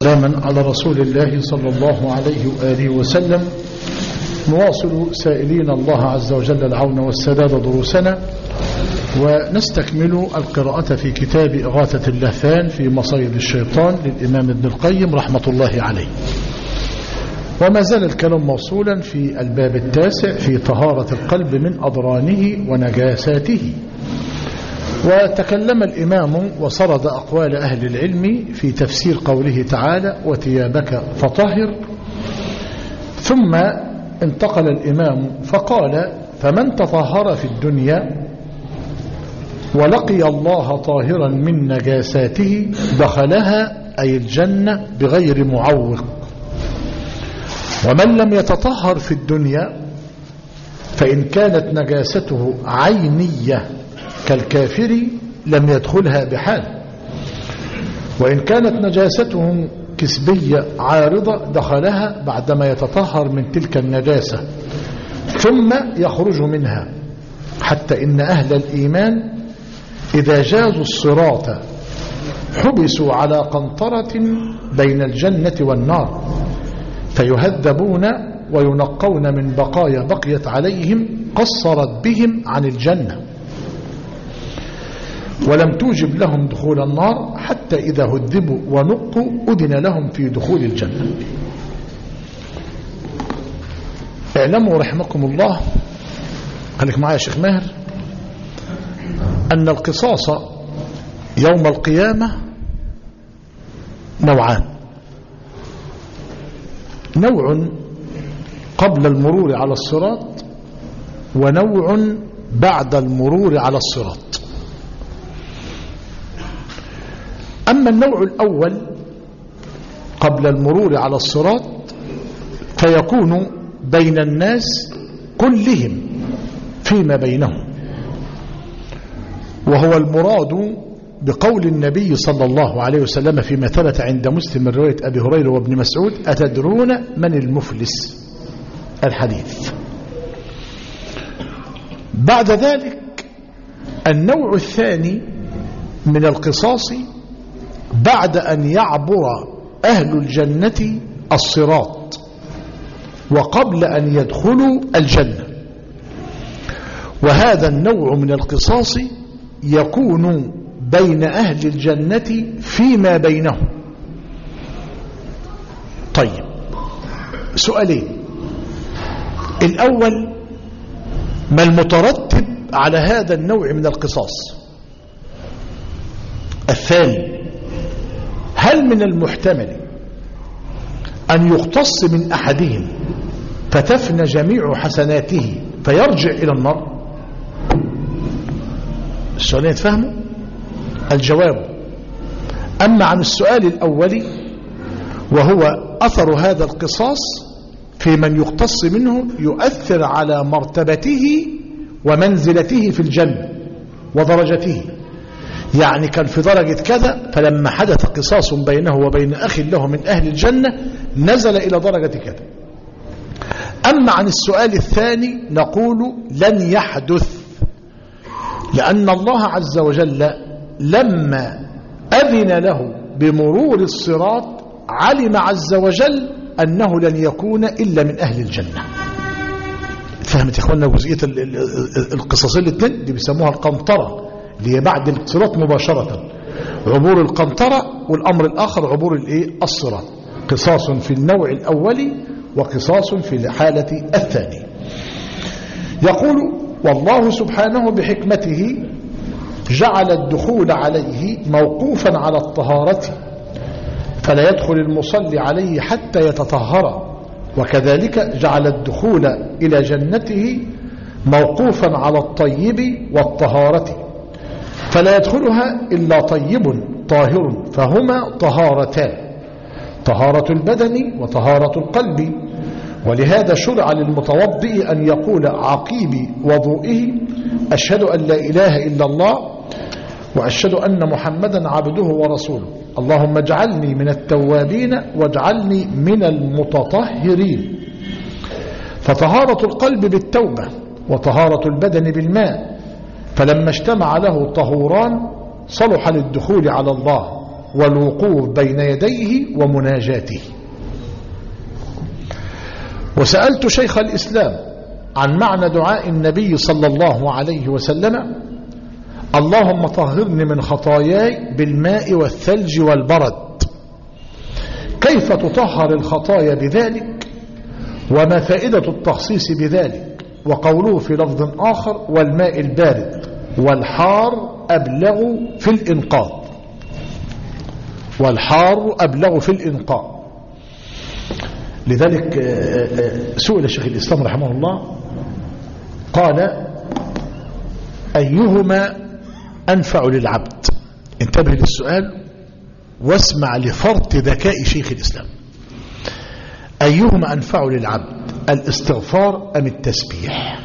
سلاما على رسول الله صلى الله عليه وآله وسلم. نواصل سائلين الله عز وجل العون والسداد دروسنا، ونستكمل القراءة في كتاب إغاثة اللهفان في مصايد الشيطان للإمام ابن القيم رحمة الله عليه. وما زال الكلام موصولا في الباب التاسع في طهارة القلب من أضرانه ونجاساته. وتكلم الإمام وسرد أقوال أهل العلم في تفسير قوله تعالى وثيابك فطهر، ثم انتقل الإمام فقال فمن تطهر في الدنيا ولقي الله طاهرا من نجاساته دخلها أي الجنة بغير معوق، ومن لم يتطهر في الدنيا فإن كانت نجاسته عينية كالكافر لم يدخلها بحال، وإن كانت نجاسته كسبية عارضة دخلها بعدما يتطهر من تلك النجاسة ثم يخرج منها. حتى إن أهل الإيمان إذا جازوا الصراط حبسوا على قنطرة بين الجنة والنار فيهذبون وينقون من بقايا بقيت عليهم قصرت بهم عن الجنة، ولم توجب لهم دخول النار حتى إذا هذبوا ونقوا أذن لهم في دخول الجنة. اعلموا رحمكم الله، خليك معايا يا شيخ ماهر، أن القصاص يوم القيامة نوعان: نوع قبل المرور على الصراط، ونوع بعد المرور على الصراط. أما النوع الأول قبل المرور على الصراط فيكون بين الناس كلهم فيما بينهم، وهو المراد بقول النبي صلى الله عليه وسلم فيما ثبت عند مسلم من رواية أبي هريرة وابن مسعود أتدرون من المفلس؟ الحديث. بعد ذلك النوع الثاني من القصاص بعد أن يعبر أهل الجنة الصراط وقبل أن يدخلوا الجنة، وهذا النوع من القصاص يكون بين أهل الجنة فيما بينهم. طيب، سؤالين: الأول، ما المترتب على هذا النوع من القصاص؟ الثاني، هل من المحتمل أن يقتص من أحدهم فتفنى جميع حسناته فيرجع إلى النار؟ السؤالين يتفهموا؟ الجواب: أما عن السؤال الأول وهو أثر هذا القصاص في من يقتص منه، يؤثر على مرتبته ومنزلته في الجنة ودرجته، يعني كان في درجة كذا فلما حدث قصاص بينه وبين أخ له من أهل الجنة نزل إلى درجة كذا. أما عن السؤال الثاني نقول لن يحدث، لأن الله عز وجل لما أذن له بمرور الصراط علم عز وجل أنه لن يكون إلا من أهل الجنة. فهمت يا إخواننا جزئية القصصين الاثنين دي بيسموها القنطرة، اللي هي بعد الصراط مباشرة، عبور القنطرة، والأمر الآخر عبور الصراط. قصاص في النوع الأول وقصاص في الحالة الثانية. يقول والله سبحانه بحكمته جعل الدخول عليه موقوفا على الطهارة فلا يدخل المصلي عليه حتى يتطهر، وكذلك جعل الدخول إلى جنته موقوفا على الطيب والطهارة فلا يدخلها إلا طيب طاهر، فهما طهارتان: طهارة البدن وطهارة القلب. ولهذا شرع للمتوضئ أن يقول عقيب وضوئه أشهد أن لا إله إلا الله وأشهد أن محمدا عبده ورسوله، اللهم اجعلني من التوابين واجعلني من المتطهرين. فطهارة القلب بالتوبة وطهارة البدن بالماء، فلما اجتمع له طهوران صلح للدخول على الله والوقوف بين يديه ومناجاته. وسألت شيخ الإسلام عن معنى دعاء النبي صلى الله عليه وسلم: اللهم طهرني من خطاياي بالماء والثلج والبرد. كيف تطهر الخطايا بذلك؟ وما فائدة التخصيص بذلك؟ وقوله في لفظ آخر: والماء البارد والحار أبلغ في الإنقاذ. والحار أبلغ في الإنقاذ. لذلك سئل شيخ الإسلام رحمه الله قال: أيهما أنفع للعبد؟ انتبه للسؤال واسمع لفرط ذكاء شيخ الإسلام. أيهما أنفع للعبد، الاستغفار أم التسبيح؟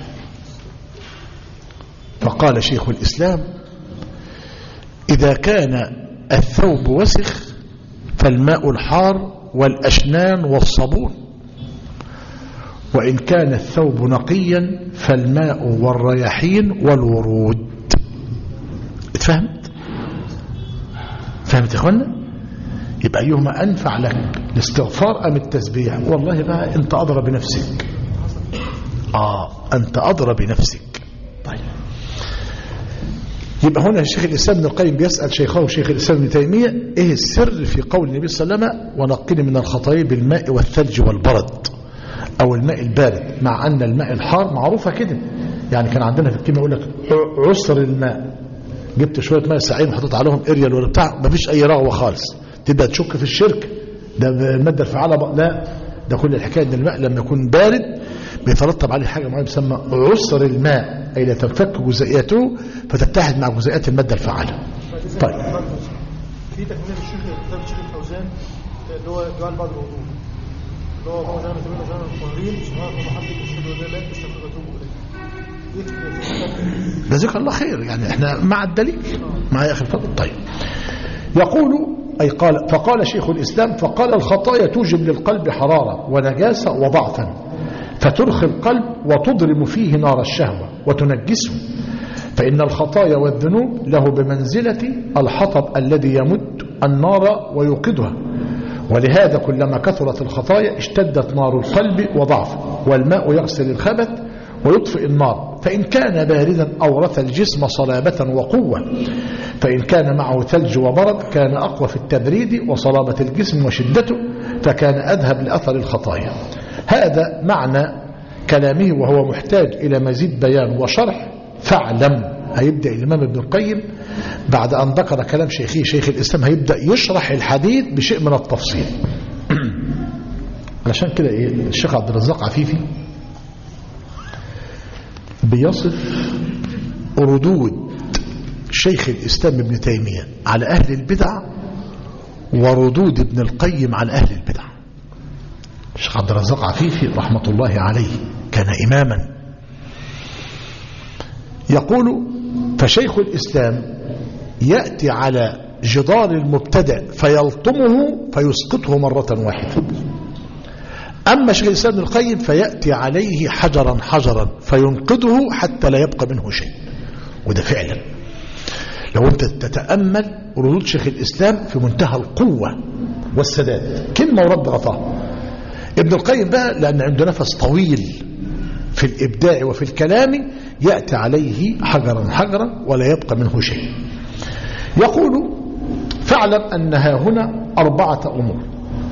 فقال شيخ الإسلام: إذا كان الثوب وسخ فالماء الحار والأشنان والصابون، وإن كان الثوب نقيا فالماء والرياحين والورود. اتفهمت؟ فهمت يا اخوانا؟ يبقى أيهما أنفع لك، الاستغفار أم التسبيح؟ والله بقى أنت أدرى بنفسك. أنت أدرى بنفسك. طيب، يبقى هنا شيخ الإسلام ابن القيم بيسأل شيخه شيخ الإسلام ابن تيمية: إيه السر في قول النبي صلى الله عليه وسلم: ونقني من الخطايا بالماء والثلج والبرد، أو الماء البارد، مع أن الماء الحار معروفة كده. يعني كان عندنا في الكيمياء يقول لك عسر الماء، جبت شوية ماء ساعين وحطيت عليهم اريال ولا بتاع، مفيش أي رغوة خالص، تبدأ تشك في الشرك، ده المادة الفعالة. لا، ده كل الحكاية ان الماء لما يكون بارد بيترتب عليه حاجة معينة بيسمى عسر الماء، أي لا تنفك جزيئاته فتتحد مع جزيئات المادة الفعالة. طيب، في تكملة كتاب الشيخ الفوزان اللي هو دعاء بعد الوضوء، اللي هو اللهم اجعلنا من الطاهرين سبحانك وبحمدك اشهد ان لا اله الا انت استغفرك واتوب اليك. جزاك الله خير. يعني احنا مع الدليل مع يا اخي الفضل. طيب، يقول أي قال: فقال شيخ الإسلام: فقال الخطايا توجب للقلب حرارة ونجاسة وضعفا، فترخي القلب وتضرم فيه نار الشهوة وتنجسه، فإن الخطايا والذنوب له بمنزلة الحطب الذي يمد النار ويوقدها، ولهذا كلما كثرت الخطايا اشتدت نار القلب وضعفه، والماء يغسل الخبث ويطفئ النار، فإن كان باردا أورث الجسم صلابة وقوة، فإن كان معه ثلج وبرد كان أقوى في التبريد وصلابة الجسم وشدته، فكان أذهب لأثر الخطايا. هذا معنى كلامه، وهو محتاج إلى مزيد بيان وشرح. فاعلم، هيبدأ الإمام ابن القيم بعد أن ذكر كلام شيخه شيخ الإسلام هيبدأ يشرح الحديث بشيء من التفصيل. علشان كده الشيخ عبد الرزاق عفيفي بيصف ردود شيخ الإسلام ابن تيمية على أهل البدع وردود ابن القيم على أهل البدع. الشيخ عبد الرزاق عفيفي رحمة الله عليه كان إماما. يقول: فشيخ الإسلام يأتي على جدار المبتدع فيلطمه فيسقطه مرة واحدة، أما شيخ الإسلام ابن القيم فيأتي عليه حجرا حجرا فينقذه حتى لا يبقى منه شيء. وده فعلا لو أنت تتأمل ردود شيخ الإسلام في منتهى القوة والسداد، كلمة ورد غطاء. ابن القيم بقى لأن عنده نفس طويل في الإبداع وفي الكلام يأتي عليه حجرا حجرا ولا يبقى منه شيء. يقول: فاعلم أنها هنا 4 أمور: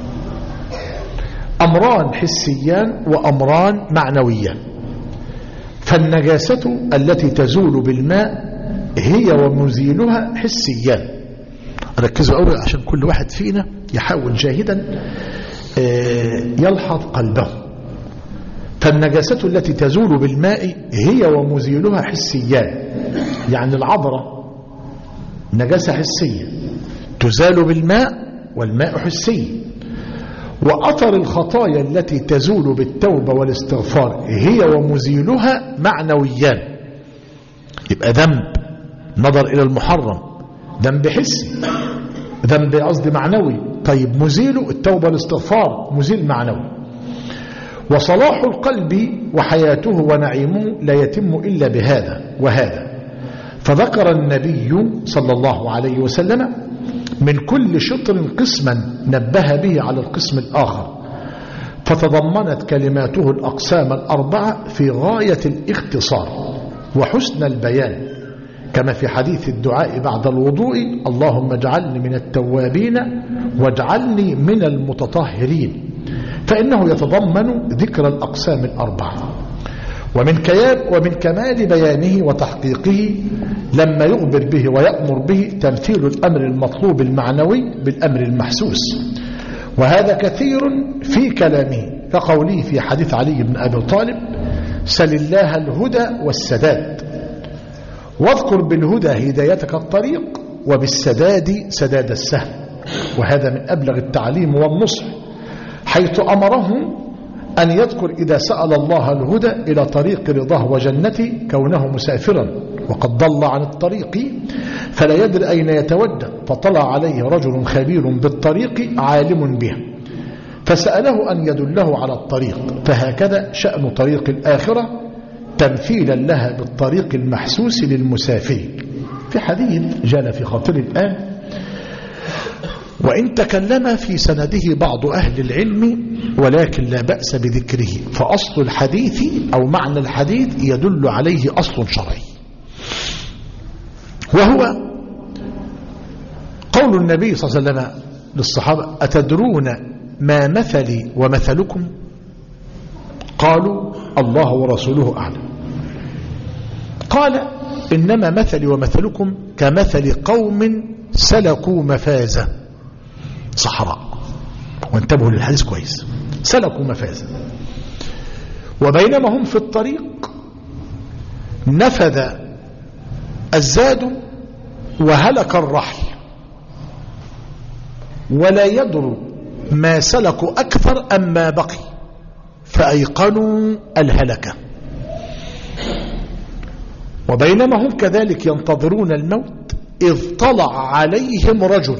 أمران حسيان وأمران معنويان. فالنجاسة التي تزول بالماء هي ومزيلها حسيان. ركزوا أولا عشان كل واحد فينا يحاول جاهدا يلحظ قلبه. فالنجاسة التي تزول بالماء هي ومزيلها حسيان، يعني العذرة نجاسة حسية تزال بالماء والماء حسي. وأثر الخطايا التي تزول بالتوبة والاستغفار هي ومزيلها معنويان. يبقى ذنب نظر إلى المحرم ذنب حسي، ذنب قصدي معنوي. طيب مزيله التوبة والاستغفار مزيل معنوي. وصلاح القلب وحياته ونعيمه لا يتم إلا بهذا وهذا. فذكر النبي صلى الله عليه وسلم من كل شطر قسما نبه به على القسم الآخر، فتضمنت كلماته الأقسام الأربعة في غاية الاختصار وحسن البيان، كما في حديث الدعاء بعد الوضوء: اللهم اجعلني من التوابين واجعلني من المتطهرين، فإنه يتضمن ذكر الأقسام الأربعة. ومن كمال بيانه وتحقيقه لما يخبر به ويأمر به تمثيل الأمر المطلوب المعنوي بالأمر المحسوس، وهذا كثير في كلامه، كقوله في حديث علي بن أبي طالب: سل الله الهدى والسداد، واذكر بالهدى هدايتك الطريق وبالسداد سداد السهم. وهذا من أبلغ التعليم والنصح، حيث أمرهم أن يذكر إذا سأل الله الهدى إلى طريق رضاه وجنته كونه مسافرا وقد ضل عن الطريق فلا يدري أين يتوجه، فطلع عليه رجل خبير بالطريق عالم به فسأله أن يدله على الطريق. فهكذا شأن طريق الآخرة تمثيلا لها بالطريق المحسوس للمسافر. في حديث جاء في خاطري الآن، وإن تكلم في سنده بعض أهل العلم ولكن لا بأس بذكره، فأصل الحديث أو معنى الحديث يدل عليه أصل شرعي، وهو قول النبي صلى الله عليه وسلم للصحابة: أتدرون ما مثلي ومثلكم؟ قالوا: الله ورسوله أعلم. قال: إنما مثلي ومثلكم كمثل قوم سلكوا مفازة صحراء. وانتبهوا للحديث كويس، سلكوا مفازة، وبينما هم في الطريق نفذ الزاد وهلك الرحل، ولا يدر ما سلكوا أكثر أم ما بقي، فأيقنوا الهلكة. وبينما هم كذلك ينتظرون الموت إذ طلع عليهم رجل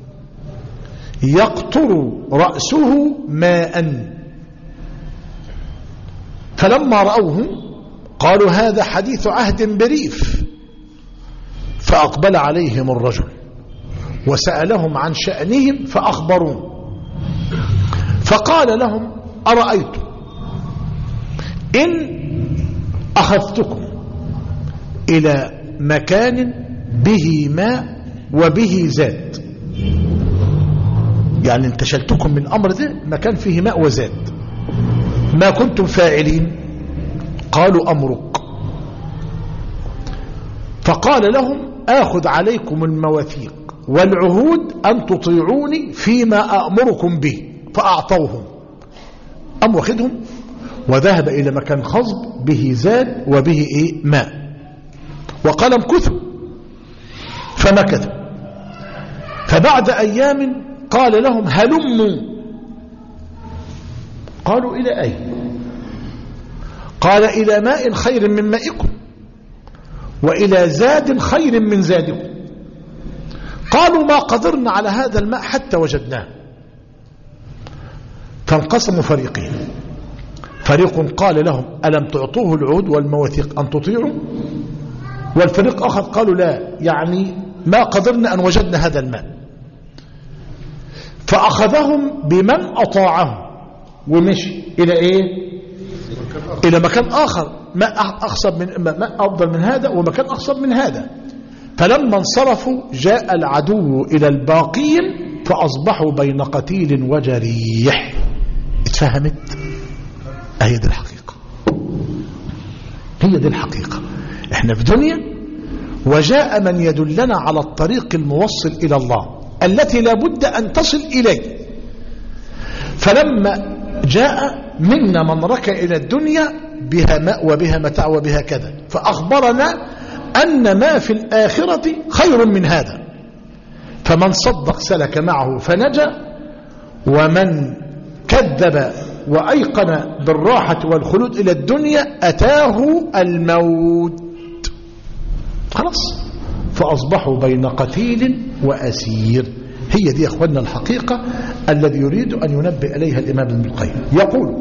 يقطر رأسه ماء، فلما رأوه قالوا: هذا حديث عهد بريف. فأقبل عليهم الرجل وسألهم عن شأنهم فأخبروه، فقال لهم: أرأيتم إن أخذتكم إلى مكان به ماء وبه زاد، يعني انتشلتكم من الأمر ده مكان فيه ماء وزاد، ما كنتم فاعلين؟ قالوا: أمرك. فقال لهم: آخذ عليكم المواثيق والعهود أن تطيعوني فيما أأمركم به. فأعطوهم، أم واخدهم وذهب إلى مكان خصب به زاد وبه ماء، وقال: امكثوا. فمكثوا، فبعد أيام قال لهم: هلموا. قالوا: إلى أين؟ قال: إلى ماء خير من مائكم وإلى زاد خير من زادكم. قالوا: ما قدرنا على هذا الماء حتى وجدناه. فانقسموا فريقين، فريق قال لهم: ألم تعطوه العهود والمواثيق أن تطيعوا؟ والفريق آخر قالوا: لا، يعني ما قدرنا أن وجدنا هذا الماء. فأخذهم بمن أطاعه ومشي إلى إلى مكان آخر، ماء أفضل من هذا ومكان أخصب من هذا. فلما انصرفوا جاء العدو إلى الباقين فأصبحوا بين قتيل وجريح. اتفهمت؟ هي دي الحقيقة، هي دي الحقيقة. احنا في دنيا وجاء من يدلنا على الطريق الموصل إلى الله التي لا بد أن تصل إليه. فلما جاء منا من ركع إلى الدنيا بها ماء وبها متاع وبها كذا، فأخبرنا أن ما في الآخرة خير من هذا، فمن صدق سلك معه فنجا، ومن كذب وأيقن بالراحة والخلود إلى الدنيا أتاه الموت. خلاص، فأصبحوا بين قتيل وأسير. هي دي يا أخواننا الحقيقة الذي يريد أن ينبه إليها الإمام ابن القيم. يقول: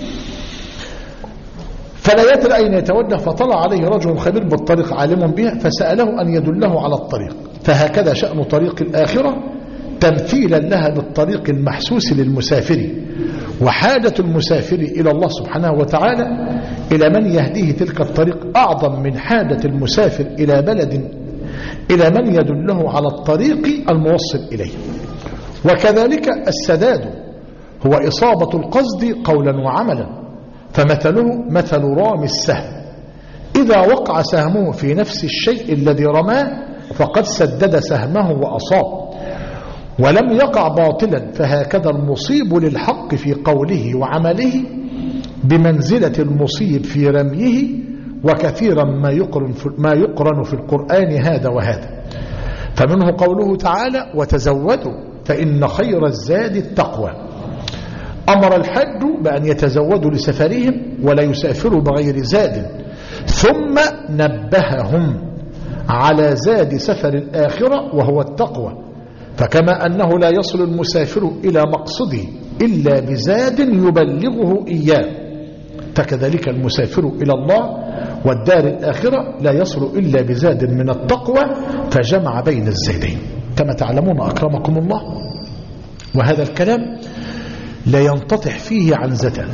فلا يدري أين يتوجه، فطلع عليه رجل خبير بالطريق عالم بها فسأله أن يدله على الطريق. فهكذا شأن طريق الآخرة تمثيلا لها بالطريق المحسوس للمسافر، وحاجة المسافر إلى الله سبحانه وتعالى إلى من يهديه تلك الطريق أعظم من حاجة المسافر إلى بلد إلى من يدله على الطريق الموصل إليه. وكذلك السداد هو إصابة القصد قولا وعملا، فمثله مثل رامي السهم، إذا وقع سهمه في نفس الشيء الذي رماه فقد سدد سهمه وأصاب، ولم يقع باطلا. فهكذا المصيب للحق في قوله وعمله بمنزلة المصيب في رميه، وكثيرا ما يقرن في القرآن هذا وهذا. فمنه قوله تعالى وتزودوا فإن خير الزاد التقوى. أمر الحج بأن يتزودوا لسفرهم ولا يسافروا بغير زاد، ثم نبههم على زاد سفر الآخرة وهو التقوى. فكما أنه لا يصل المسافر إلى مقصده إلا بزاد يبلغه إياه، فكذلك المسافر إلى الله والدار الآخرة لا يصل إلا بزاد من التقوى، فجمع بين الزيدين كما تعلمون أكرمكم الله. وهذا الكلام لا ينتطح فيه عنزة.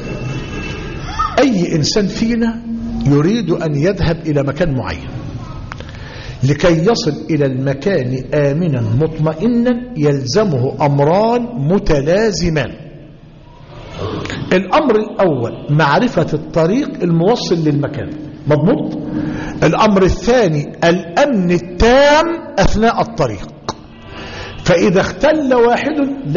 أي إنسان فينا يريد أن يذهب إلى مكان معين، لكي يصل إلى المكان آمنا مطمئنا يلزمه أمران متلازمان. الأمر الأول معرفة الطريق الموصل للمكان مضبوط. الأمر الثاني الأمن التام أثناء الطريق، فإذا اختل واحد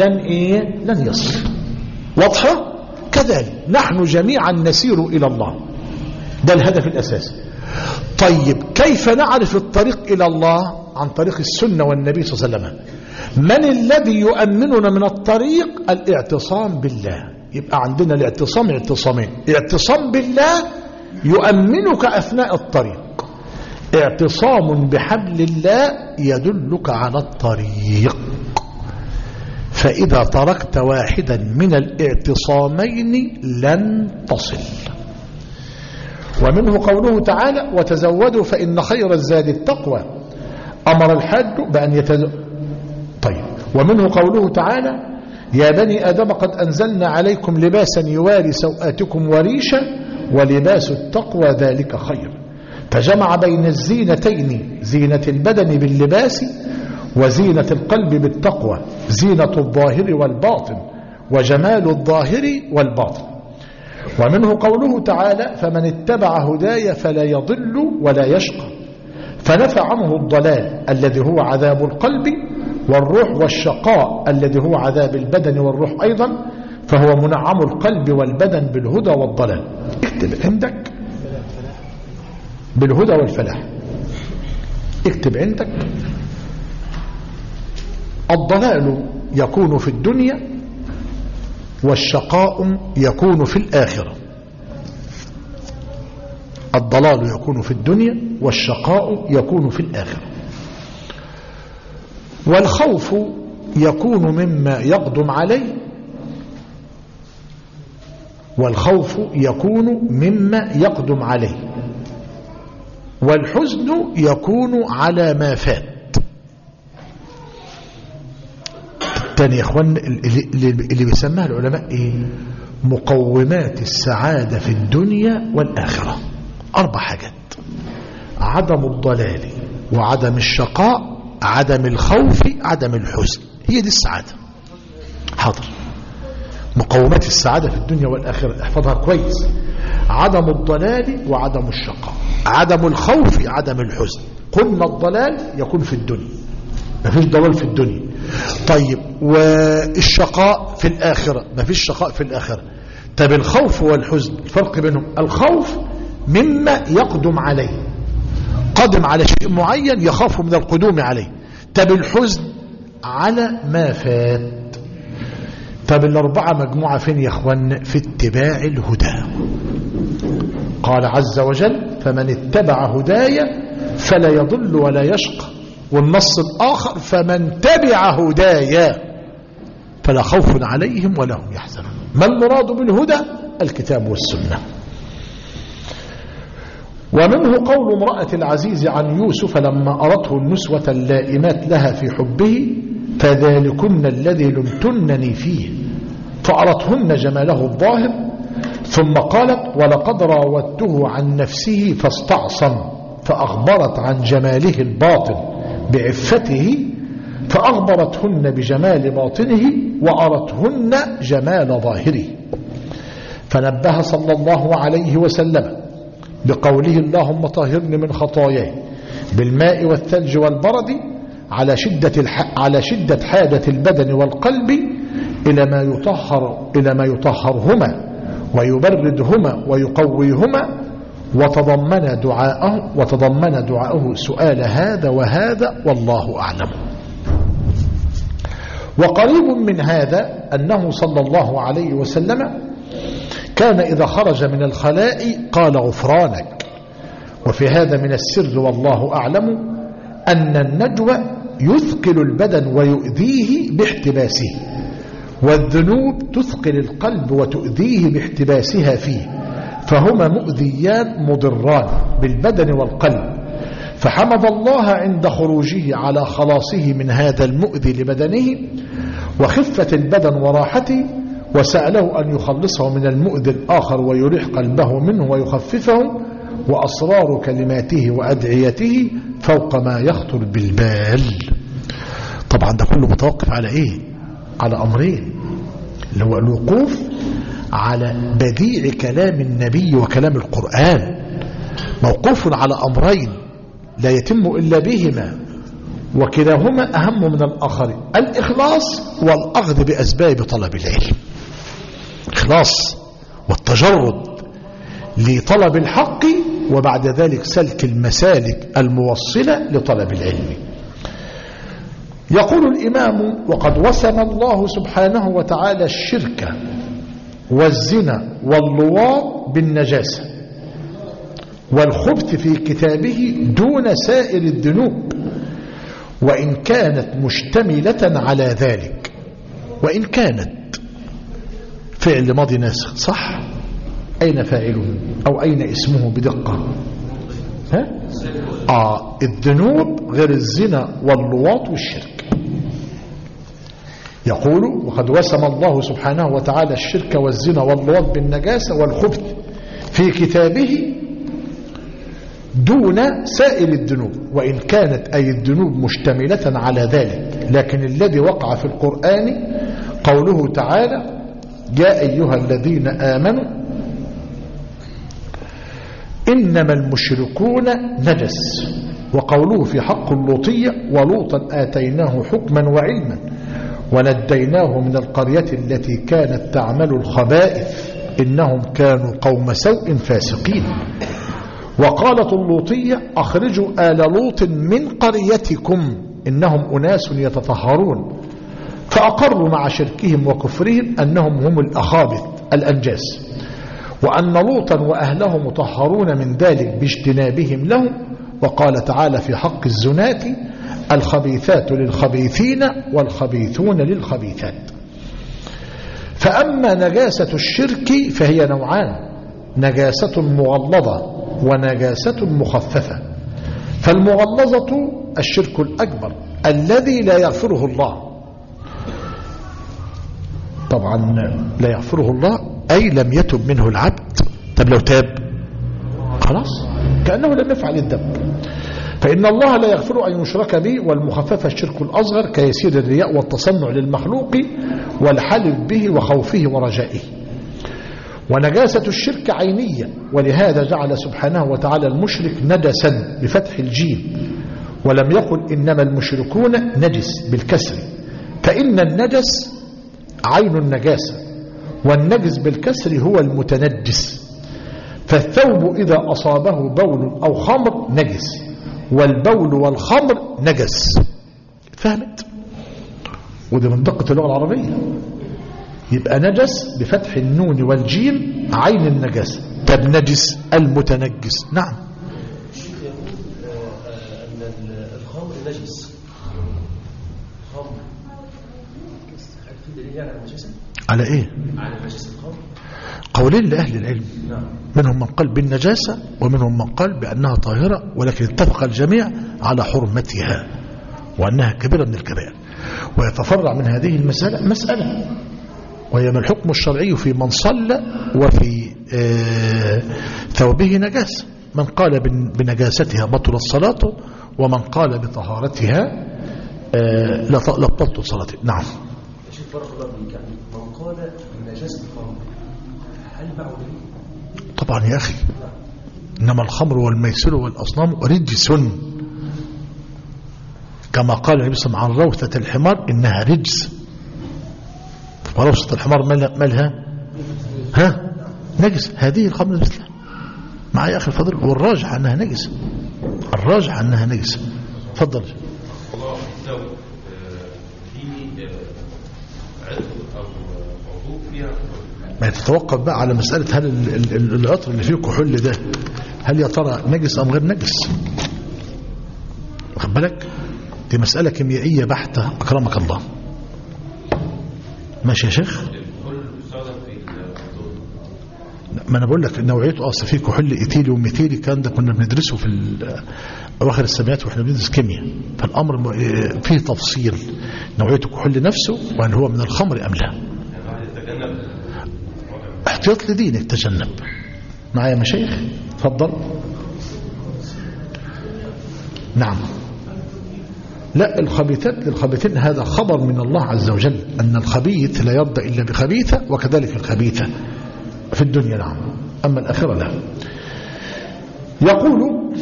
لن يصل. واضحة؟ كذلك نحن جميعا نسير إلى الله، ده الهدف الأساسي. طيب كيف نعرف الطريق إلى الله؟ عن طريق السنة والنبي صلى الله عليه وسلم. من الذي يؤمننا من الطريق؟ الاعتصام بالله. يبقى عندنا الاعتصام اعتصامين: اعتصام بالله يؤمنك أثناء الطريق، اعتصام بحبل الله يدلك على الطريق. فإذا تركت واحدا من الاعتصامين لن تصل. ومنه قوله تعالى وتزودوا فإن خير الزاد التقوى. أمر الحج بأن طيب. ومنه قوله تعالى يا بني آدم قد أنزلنا عليكم لباسا يواري سوآتكم وريشا ولباس التقوى ذلك خير. فجمع بين الزينتين، زينة البدن باللباس وزينة القلب بالتقوى، زينة الظاهر والباطن وجمال الظاهر والباطن. ومنه قوله تعالى فمن اتبع هداي فلا يضل ولا يشقى، فنفى عنه الضلال الذي هو عذاب القلب والروح، والشقاء الذي هو عذاب البدن والروح أيضا، فهو منعم القلب والبدن بالهدى والضلال. اكتب عندك بالهدى والفلاح، اكتب عندك الضلال يكون في الدنيا والشقاء يكون في الآخرة. الضلال يكون في الدنيا والشقاء يكون في الآخرة. والخوف يكون مما يقدم عليه، والخوف يكون مما يقدم عليه، والحزن يكون على ما فات. الثاني يا اخوان اللي بيسمها العلماء مقومات السعادة في الدنيا والآخرة. 4 حاجات: عدم الضلال وعدم الشقاء، عدم الخوف، عدم الحزن. هي دي السعادة. حاضر. مقومات السعادة في الدنيا والآخرة احفظها كويس: عدم الضلال وعدم الشقاء، عدم الخوف، عدم الحزن. قلنا الضلال يكون في الدنيا، ما فيش ضلال في الدنيا. طيب والشقاء في الآخرة، ما فيش شقاء في الآخرة. طب الخوف والحزن الفرق بينهم: الخوف مما يقدم عليه، قدم على شيء معين يخاف من القدوم عليه. طب الحزن على ما فات. طب ال4 مجموعة فين يا اخوان؟ في اتباع الهدى. قال عز وجل فمن اتبع هداي فلا يضل ولا يشقى. والنص الآخر فمن تبع هداي فلا خوف عليهم ولا هم يحزنون. ما المراد بالهدى؟ الكتاب والسنة. ومنه قول امرأة العزيز عن يوسف لما أرته النسوة اللائمات لها في حبه فذلكن الذي لمتنني فيه، فأرتهن جماله الظاهر، ثم قالت ولقد راودته عن نفسه فاستعصم، فأخبرت عن جماله الباطن بعفته، فأخبرتهن بجمال باطنه وأرتهن جمال ظاهره. فنبه صلى الله عليه وسلم بقوله اللهم طهرني من خطاياي بالماء والثلج والبرد على شدة حاجة البدن والقلب إلى ما يطهرهما ويبردهما ويقويهما، وتضمن دعاءه سؤال هذا وهذا والله أعلم. وقريب من هذا أنه صلى الله عليه وسلم كان إذا خرج من الخلاء قال غفرانك. وفي هذا من السر والله أعلم أن النجوى يثقل البدن ويؤذيه باحتباسه، والذنوب تثقل القلب وتؤذيه باحتباسها فيه، فهما مؤذيان مضران بالبدن والقلب. فحمد الله عند خروجه على خلاصه من هذا المؤذي لبدنه وخفة البدن وراحته، وسأله أن يخلصه من المؤذي الآخر ويريح قلبه منه ويخففه، وأسرار كلماته وأدعيته فوق ما يخطر بالبال. طبعا ده كله متوقف على إيه؟ على أمرين، اللي هو الوقوف على بديع كلام النبي وكلام القرآن، موقوف على أمرين لا يتم إلا بهما، وكلاهما أهم من الآخر: الإخلاص والأخذ بأسباب طلب العلم. إخلاص والتجرد لطلب الحق، وبعد ذلك سلك المسالك الموصلة لطلب العلم. يقول الإمام: وقد وسم الله سبحانه وتعالى الشرك والزنا واللواط بالنجاسة والخبث في كتابه دون سائر الذنوب، وإن كانت مشتملة على ذلك. وإن كانت فعل ماضي ناسخ، صح؟ أين فاعله أو أين اسمه بدقة؟ الذنوب غير الزنا واللواط والشرك. يقول: وقد وسم الله سبحانه وتعالى الشرك والزنا واللواط بالنجاسة والخبث في كتابه دون سائر الذنوب، وإن كانت أي الذنوب مشتملة على ذلك. لكن الذي وقع في القرآن قوله تعالى: يا أيها الذين آمنوا إنما المشركون نجس، وقوله في حق اللوطية: ولوطا آتيناه حكما وعلما ونجيناه من القرية التي كانت تعمل الخبائث إنهم كانوا قوم سوء فاسقين. وقالت اللوطية: أخرجوا آل لوط من قريتكم إنهم أناس يتطهرون، فأقروا مع شركهم وكفرهم أنهم هم الأخابث الأنجاس، وأن لوطا وأهله مطهرون من ذلك باجتنابهم لهم. وقال تعالى في حق الزنات: الخبيثات للخبيثين والخبيثون للخبيثات. فأما نجاسة الشرك فهي نوعان: نجاسة مغلظة ونجاسة مخففة. فالمغلظة الشرك الأكبر الذي لا يغفره الله، طبعا لا يغفره الله أي لم يتب منه العبد. طب لو تاب خلاص كأنه لم يفعل الذنب، فإن الله لا يغفر أن يشرك به. والمخففة الشرك الأصغر كيسير الرياء والتصنع للمخلوق والحلف به وخوفه ورجائه. ونجاسة الشرك عينية، ولهذا جعل سبحانه وتعالى المشرك نجسا بفتح الجيم، ولم يقل إنما المشركون نجس بالكسر، فإن النجس عين النجاسة، والنجس بالكسر هو المتنجس. فالثوب إذا أصابه بول أو خمر نجس، والبول والخمر نجس. فهمت؟ وده من دقة اللغة العربية. يبقى نجس بفتح النون والجيم عين النجاسة. طب نجس المتنجس. نعم. الشيخ يقول أن الخمر نجس. خمر هل في دليل على النجاسة؟ على إيه؟ على نجاسة الخمر. قولين لأهل العلم، منهم من قال بالنجاسة ومنهم من قال بأنها طاهرة، ولكن اتفق الجميع على حرمتها وأنها كبيرة من الكبائر. ويتفرع من هذه المسألة مسألة، وهي ما الحكم الشرعي في من صلى وفي ثوبه نجاسة. من قال بنجاستها بطلت صلاته، ومن قال بطهارتها لا تبطل صلاته. نعم. شيخ بارك الله فيك، يعني من قال بنجاسة الخمر هل معه دليل؟ طبعا يا أخي، إنما الخمر والميسر والأصنام رجس، كما قال النبي صلى الله عليه وسلم عن روثة الحمار إنها رجس. وروثة الحمار مالها نجس. هذه الخمر مثلها معي يا أخي الفضل، والراجح أنها نجس، الراجح أنها نجس. تفضل. الله لو فيه عطر أو موضوع فيها، ما يتوقف بقى على مسألة هل العطر اللي فيه كحول ده هل يا ترى نجس أم غير نجس. واخد بالك، دي مسألة كيميائية بحتة أكرمك الله. ماشي يا شيخ. ما انا بقول لك نوعيته اصلا فيه كحول ايثيلي وميثيلي، كان ده كنا بندرسه في اواخر السبعينات واحنا بندرس كيمياء، فالامر فيه تفصيل نوعيه الكحول نفسه وهل هو من الخمر ام لا. احتياط لدينك تجنب. معايا مشايخ؟ تفضل. نعم. لا، الخبيثات للخبيثين هذا خبر من الله عز وجل أن الخبيث لا يرضى إلا بخبيثة، وكذلك الخبيثة في الدنيا. نعم. أما الآخرة لا. يقول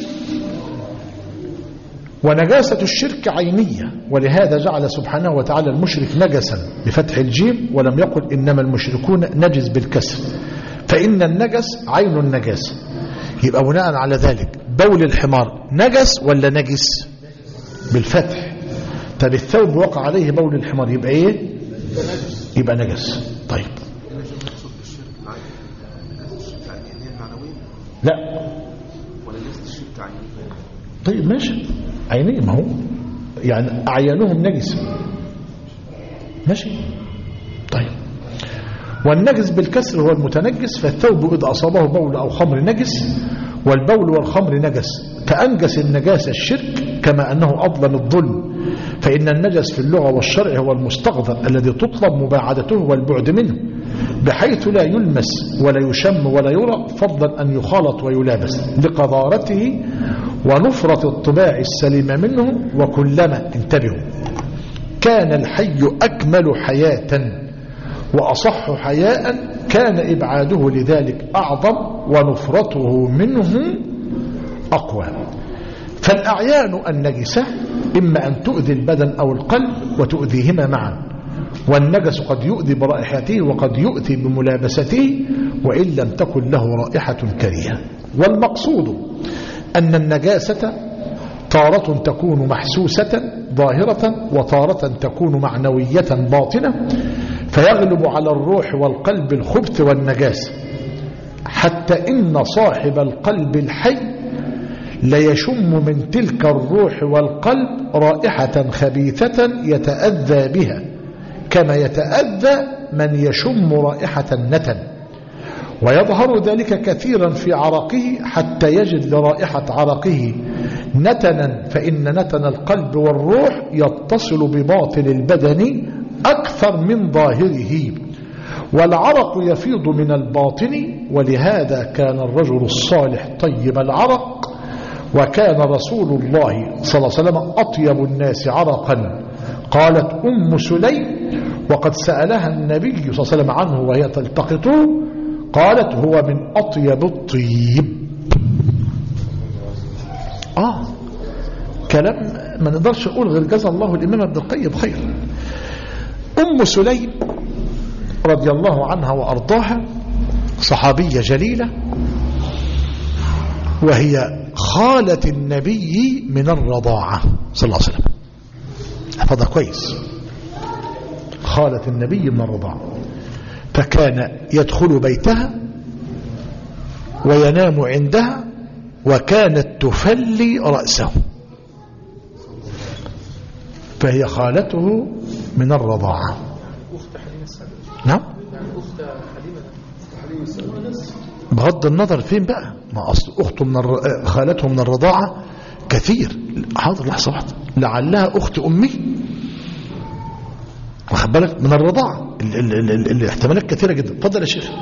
ونجاسة الشرك عينية، ولهذا جعل سبحانه وتعالى المشرك نجسا بفتح الجيم، ولم يقل إنما المشركون نجس بالكسر، فإن النجس عين النجاسة. يبقى بناء على ذلك بول الحمار نجس ولا نجس؟ بالفتح. طب الثوب وقع عليه بول الحمار يبقى ايه؟ يبقى نجس. طيب. لا. طيب ماشي، عينيه، ما هو يعني أعيانهم نجس. ماشي. طيب. والنجس بالكسر هو المتنجس، فالثوب إذا أصابه بول أو خمر نجس، والبول والخمر نجس، فأنجس النجاسة الشرك كما أنه أظلم الظلم، فإن النجس في اللغة والشرع هو المستغفر الذي تطلب مباعدته والبعد منه، بحيث لا يلمس ولا يشم ولا يرى، فضلا أن يخالط ويلابس لقذارته ونفرة الطباع السليمة منه. وكلما انتبهوا كان الحي أكمل حياة وأصح حياء، كان إبعاده لذلك أعظم ونفرته منه أقوى. فالأعيان النجسة إما أن تؤذي البدن أو القلب وتؤذيهما معا، والنجس قد يؤذي برائحته وقد يؤذي بملابسته وإن لم تكن له رائحة كريهة. والمقصود أن النجاسة تارة تكون محسوسة ظاهرة، وتارة تكون معنوية باطنة، فيغلب على الروح والقلب الخبث والنجاسة، حتى إن صاحب القلب الحي ليشم من تلك الروح والقلب رائحة خبيثة يتأذى بها، كما يتأذى من يشم رائحة النتن، ويظهر ذلك كثيرا في عرقه حتى يجد لرائحة عرقه نتنا، فإن نتن القلب والروح يتصل بباطن البدن أكثر من ظاهره، والعرق يفيض من الباطن، ولهذا كان الرجل الصالح طيب العرق، وكان رسول الله صلى الله عليه وسلم أطيب الناس عرقا. قالت أم سليم وقد سألها النبي صلى الله عليه وسلم عنه وهي تلتقطه، قالت هو من أطيب الطيب. كلام ما نقدرش نقول غير جزا الله الإمام ابن القيم خير. أم سليم رضي الله عنها وأرضاها صحابية جليلة، وهي خالة النبي من الرضاعة صلى الله عليه وسلم. حفظها كويس، خالة النبي من الرضاعة، فكان يدخل بيتها وينام عندها، وكانت تفلي رأسه، فهي خالته من الرضاعة. نعم، بغض النظر فين بقى، ما أصل أخته خالته من الرضاعة كثير. حاضر، لحظة واحدة، لعلها أخت أمي، واخد بالك من الرضاعة. الاحتمالات كثيرة جدا. اتفضل يا شيخ.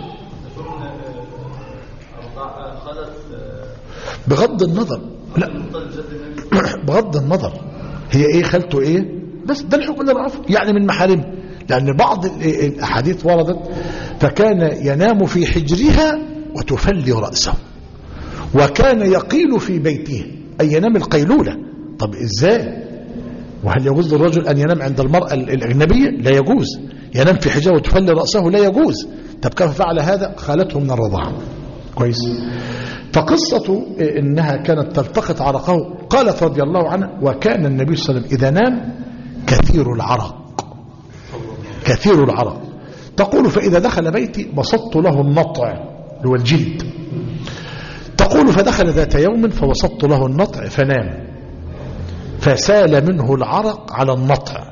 بغض النظر، لا بغض النظر هي ايه خالته ايه، بس ده الحكم اللي رأفه يعني من محارمه. لأن بعض الأحاديث وردت فكان ينام في حجرها وتفلي رأسه، وكان يقيل في بيته أي ينام القيلولة. طب إزاي؟ وهل يجوز للرجل أن ينام عند المرأة الأجنبية؟ لا يجوز. ينام في حجرها وتفلي رأسه؟ لا يجوز. طب كيف فعل هذا؟ خالته من الرضاعة. كويس. فقصة إنها كانت تلتقط عرقه، قالت رضي الله عنها وكان النبي صلى الله عليه وسلم إذا نام كثير العرق، كثير العرق. تقول فإذا دخل بيتي بسطت له النطع هو الجلد. تقول فدخل ذات يوم فبسطت له النطع فنام، فسال منه العرق على النطع،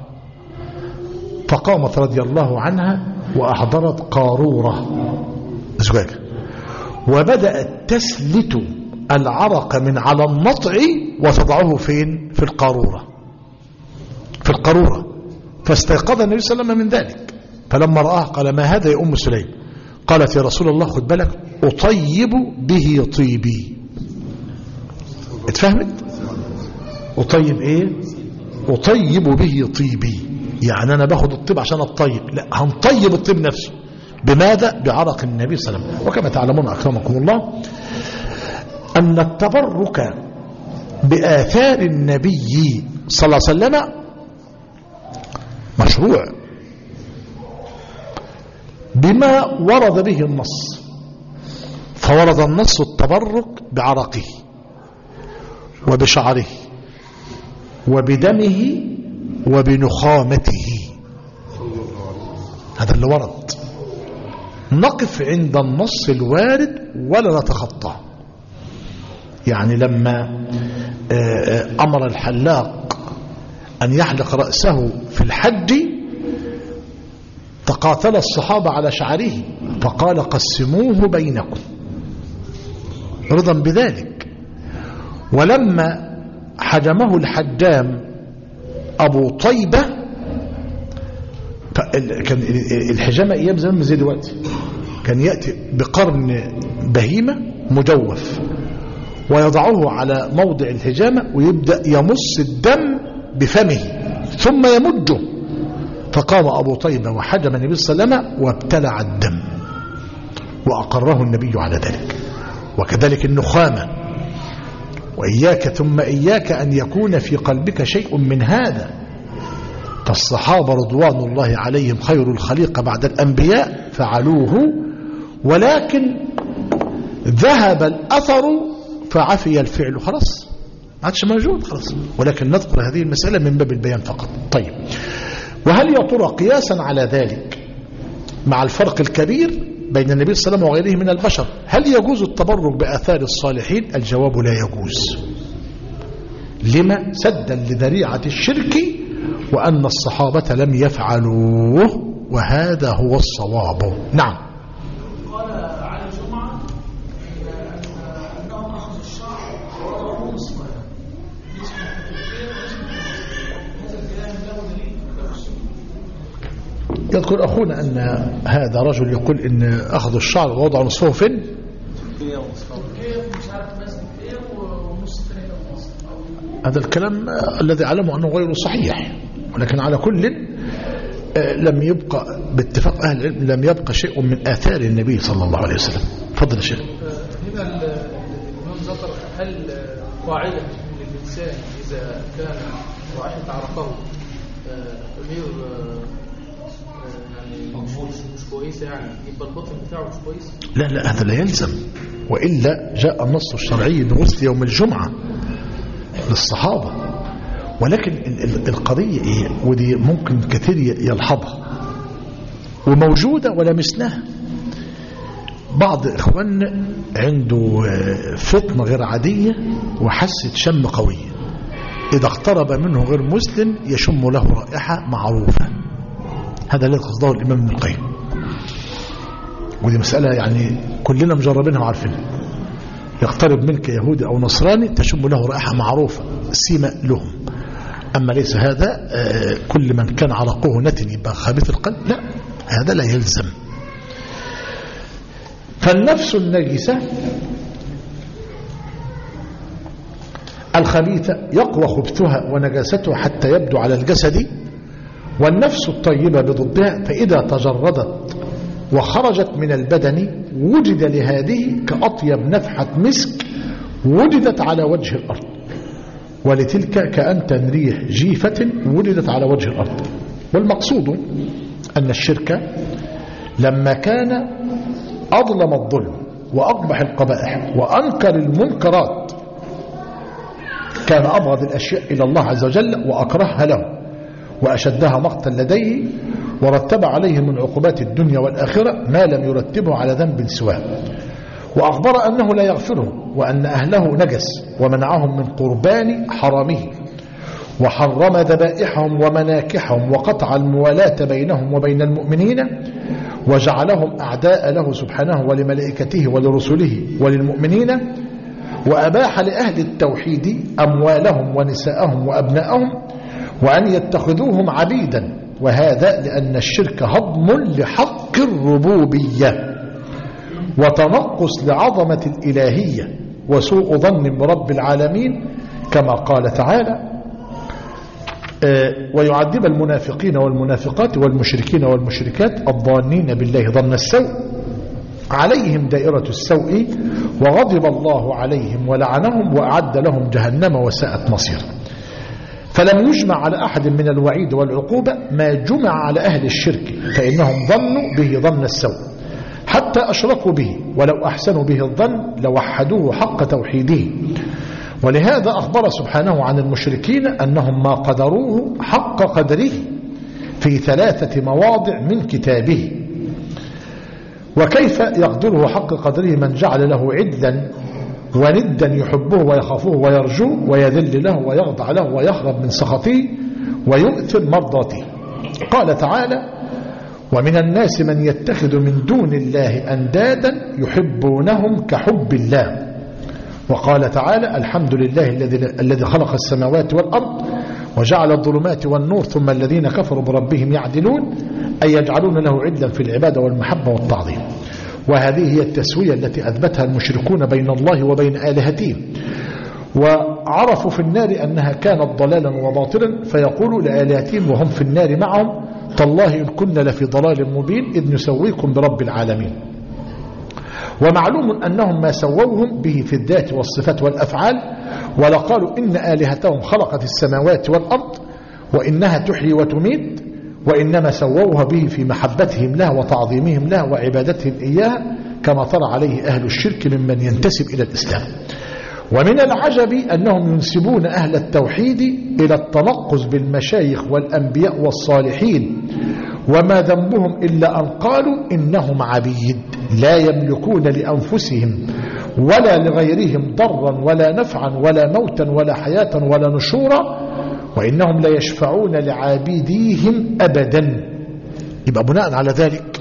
فقامت رضي الله عنها وأحضرت قارورة زجاجة وبدأت تسلت العرق من على النطع وتضعه فين؟ في القارورة، في القارورة. فاستيقظ النبي صلى الله عليه وسلم من ذلك، فلما رآه قال ما هذا يا أم سليم؟ قالت يا رسول الله خد بالك أطيب به طيبي. اتفهمت؟ أطيب ايه؟ أطيب به طيبي، يعني أنا باخد الطيب عشان الطيب، لا هنطيب الطيب نفسه. بماذا؟ بعرق النبي صلى الله عليه وسلم. وكما تعلمون أكرمكم الله أن التبرك بآثار النبي صلى الله عليه وسلم مشروع بما ورد به النص. فورد النص التبرك بعرقه وبشعره وبدمه وبنخامته، هذا اللي ورد. نقف عند النص الوارد ولا نتخطى. يعني لما أمر الحلاق أن يحلق رأسه في الحج تقاتل الصحابة على شعره فقال قسموه بينكم رضا بذلك. ولما حجمه الحجام أبو طيبة، كان الحجامة أيام زمان زي دلوقتي، كان يأتي بقرن بهيمة مجوف ويضعه على موضع الحجامة ويبدأ يمص الدم بفمه ثم يمده. فقام أبو طيبة وحجم النبي صلى الله عليه وسلم وابتلع الدم وأقره النبي على ذلك. وكذلك النخامة. وإياك ثم إياك أن يكون في قلبك شيء من هذا. فالصحابة رضوان الله عليهم خير الخليقة بعد الأنبياء فعلوه، ولكن ذهب الأثر فعفي الفعل، خلاص ما عادش موجود خلاص. ولكن نذكر هذه المسألة من باب البيان فقط. طيب، وهل يا ترى قياسا على ذلك مع الفرق الكبير بين النبي صلى الله عليه وسلم وغيره من البشر هل يجوز التبرك بآثار الصالحين؟ الجواب لا يجوز. لما؟ سدا لذريعة الشرك، وأن الصحابة لم يفعلوه، وهذا هو الصواب. نعم. قال على الجمعة أنهم أخذوا الشعر ووضعوه نصفا. هذا الكلام له دليل؟ يذكر أخونا أن هذا رجل يقول إن أخذوا الشعر ووضعوا نصفه فين؟ هذا الكلام الذي علمه أنه غير صحيح، ولكن على كل لم يبقى باتفاق أهل العلم لم يبقى شيء من آثار النبي صلى الله عليه وسلم. فضل يا شيخ. هنا الإمام ذكر هل قاعدة للإنسان إذا كان رائحة عرقه غير يعني مش كويسة، يعني يبقى البطن بتاعه مش كويس؟ لا هذا لا يلزم، وإلا جاء النص الشرعي بغسل يوم الجمعة للصحابة. ولكن القضية إيه؟ ودي ممكن كثير يلحظها وموجودة ولمسناها. بعض إخواننا عنده فطنة غير عادية وحسة شم قوية، إذا اقترب منه غير مسلم يشم له رائحة معروفة. هذا الذي قصده الإمام ابن القيم، ودي مسألة يعني كلنا مجربينها وعارفينها. يقترب منك يهودي أو نصراني تشم له رائحة معروفة سيمة لهم. أما ليس هذا كل من كان عرقه نتن يبقى خبيث القلب، لا، هذا لا يلزم. فالنفس النجسة الخبيثة يقوى خبثها ونجاستها حتى يبدو على الجسد، والنفس الطيبة بضدها فإذا تجردت وخرجت من البدن وجد لهذه كأطيب نفحة مسك وجدت على وجه الأرض، ولتلك كأنتن ريح جيفة وجدت على وجه الأرض. والمقصود أن الشرك لما كان أظلم الظلم وأقبح القبائح وأنكر المنكرات كان أبغض الأشياء إلى الله عز وجل وأكرهها له وأشدها مقتا لديه، ورتب عليه من عقوبات الدنيا والآخرة ما لم يرتبه على ذنب سواه، وأخبر أنه لا يغفره وأن أهله نجس، ومنعهم من قربان حرامه، وحرم ذبائحهم ومناكحهم وقطع الموالاة بينهم وبين المؤمنين، وجعلهم أعداء له سبحانه ولملائكته ولرسله وللمؤمنين، وأباح لأهل التوحيد أموالهم ونساءهم وأبناءهم وأن يتخذوهم عبيدا، وهذا لأن الشرك هضم لحق الربوبية وتنقص لعظمة الإلهية وسوء ظن برب العالمين، كما قال تعالى: ويعذب المنافقين والمنافقات والمشركين والمشركات الظانين بالله ظن السوء عليهم دائرة السوء وغضب الله عليهم ولعنهم وأعد لهم جهنم وساءت مصيرا. فلم يجمع على أحد من الوعيد والعقوبة ما جمع على أهل الشرك، فإنهم ظنوا به ظن السوء حتى أشركوا به، ولو أحسنوا به الظن لوحدوه حق توحيده. ولهذا أخبر سبحانه عن المشركين أنهم ما قدروه حق قدره في 3 مواضع من كتابه. وكيف يقدره حق قدره من جعل له عدلا وندا يحبه ويخافه ويرجوه ويذل له ويخضع له ويهرب من سخطه ويؤثر مرضاته. قال تعالى: ومن الناس من يتخذ من دون الله أندادا يحبونهم كحب الله. وقال تعالى: الحمد لله الذي خلق السماوات والأرض وجعل الظلمات والنور ثم الذين كفروا بربهم يعدلون، أي يجعلون له عدلا في العبادة والمحبة والتعظيم. وهذه هي التسوية التي أثبتها المشركون بين الله وبين آلهتهم، وعرفوا في النار أنها كانت ضلالا وباطلا، فيقولوا لآلهتهم وهم في النار معهم: تالله إن كنا لفي ضلال مبين إذ نسويكم برب العالمين. ومعلوم أنهم ما سووهم به في الذات والصفات والأفعال، ولقالوا إن آلهتهم خلقت السماوات والأرض وإنها تحيي وتميت، وإنما سووها به في محبتهم له وتعظيمهم له وعبادتهم إياه، كما طرى عليه أهل الشرك ممن ينتسب إلى الإسلام. ومن العجب أنهم ينسبون أهل التوحيد إلى التنقص بالمشايخ والأنبياء والصالحين، وما ذنبهم إلا أن قالوا إنهم عبيد لا يملكون لأنفسهم ولا لغيرهم ضرا ولا نفعا ولا موتا ولا حياة ولا نشورا، وإنهم لا يشفعون لعابديهم أبدا. يبقى بناء على ذلك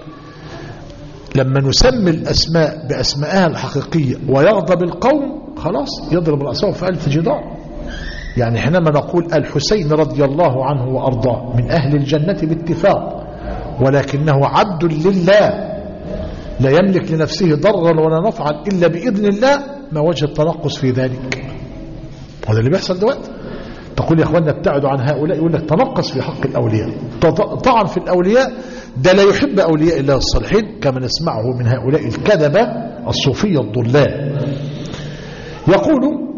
لما نسمي الأسماء بأسمائها الحقيقية ويغضب القوم، خلاص يضرب رأسه في ألف جدار. يعني حينما نقول الحسين رضي الله عنه وأرضاه من أهل الجنة باتفاق، ولكنه عبد لله لا يملك لنفسه ضرا ولا نفعا إلا بإذن الله، ما وجه التنقص في ذلك؟ هذا اللي بيحصل دلوقتي. تقول يا اخوانا ابتعدوا عن هؤلاء، يقول لك تنقص في حق الأولياء، طعن في الأولياء، ده لا يحب أولياء الله الصالحين كما نسمعه من هؤلاء الكذبة الصوفية الضلال. يقول: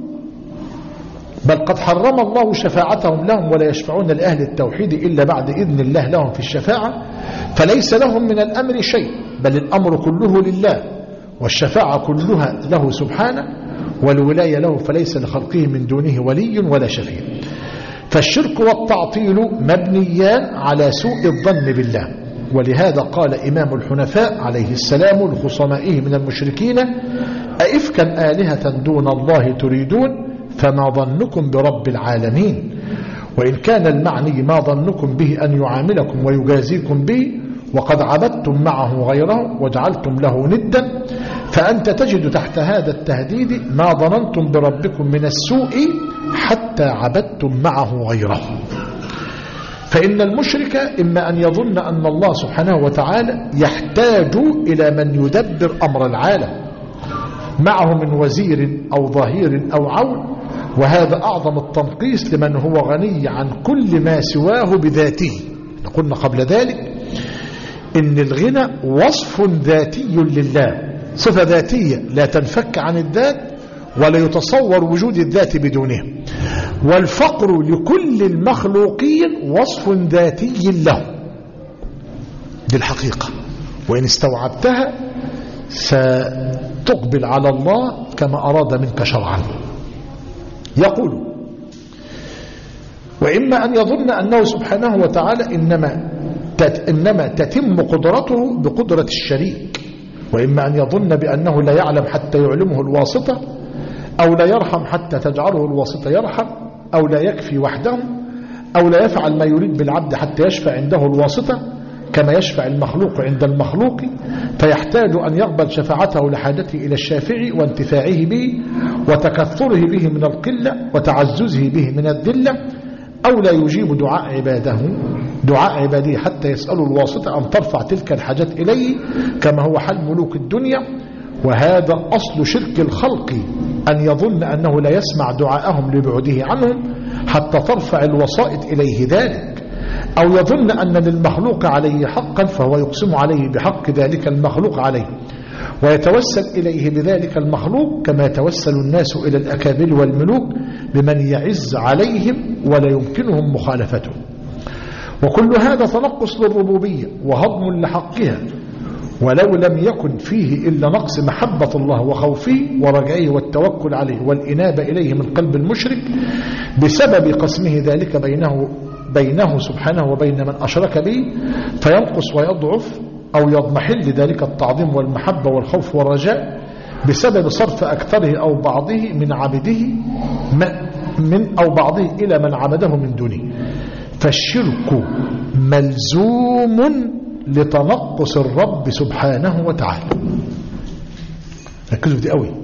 بل قد حرم الله شفاعتهم لهم ولا يشفعون لأهل التوحيد إلا بعد إذن الله لهم في الشفاعة، فليس لهم من الأمر شيء، بل الأمر كله لله، والشفاعة كلها له سبحانه، والولاية له، فليس لخلقه من دونه ولي ولا شفيع. فالشرك والتعطيل مبنيان على سوء الظن بالله. ولهذا قال إمام الحنفاء عليه السلام لخصمائه من المشركين: أئفكا آلهة دون الله تريدون فما ظنكم برب العالمين. وإن كان المعني ما ظنكم به أن يعاملكم ويجازيكم به، وقد عبدتم معه غيره وجعلتم له ندا، فأنت تجد تحت هذا التهديد ما ظننتم بربكم من السوء حتى عبدتم معه غيره. فإن المشرك إما أن يظن أن الله سبحانه وتعالى يحتاج إلى من يدبر أمر العالم معه من وزير أو ظهير أو عون، وهذا أعظم التنقيص لمن هو غني عن كل ما سواه بذاته. قلنا قبل ذلك إن الغنى وصف ذاتي لله، صفة ذاتية لا تنفك عن الذات ولا يتصور وجود الذات بدونه. والفقر لكل المخلوقين وصف ذاتي له، دي الحقيقة، وإن استوعبتها ستقبل على الله كما أراد منك شرعا. يقول: وإما أن يظن أنه سبحانه وتعالى إنما تتم قدرته بقدرة الشريك، وإما أن يظن بأنه لا يعلم حتى يعلمه الواسطة، أو لا يرحم حتى تجعله الواسطة يرحم، أو لا يكفي وحده، أو لا يفعل ما يريد بالعبد حتى يشفع عنده الواسطة كما يشفع المخلوق عند المخلوق، فيحتاج أن يقبل شفاعته لحاجته إلى الشافع وانتفاعه به وتكثره به من القلة وتعززه به من الذلة، أو لا يجيب دعاء عباده حتى يسألوا الواسطة أن ترفع تلك الحاجات إليه كما هو حال ملوك الدنيا. وهذا أصل شرك الخلق، أن يظن أنه لا يسمع دعاءهم لبعده عنهم حتى ترفع الوسائط إليه ذلك، أو يظن أن للمخلوق عليه حقا فهو يقسم عليه بحق ذلك المخلوق عليه ويتوسل إليه بذلك المخلوق، كما يتوسل الناس إلى الأكابر والملوك بمن يعز عليهم ولا يمكنهم مخالفته. وكل هذا تنقص للربوبية وهضم لحقها، ولو لم يكن فيه إلا نقص محبة الله وخوفه ورجعه والتوكل عليه والإنابة إليه من قلب المشرك بسبب قسمه ذلك بينه سبحانه وبين من أشرك به، فينقص ويضعف أو يضمحل ذلك التعظيم والمحبة والخوف والرجاء بسبب صرف أكثره أو بعضه من عبده أو بعضه إلى من عبده من دونه. فالشرك ملزوم لتنقص الرب سبحانه وتعالى. ركزوا دي قوي.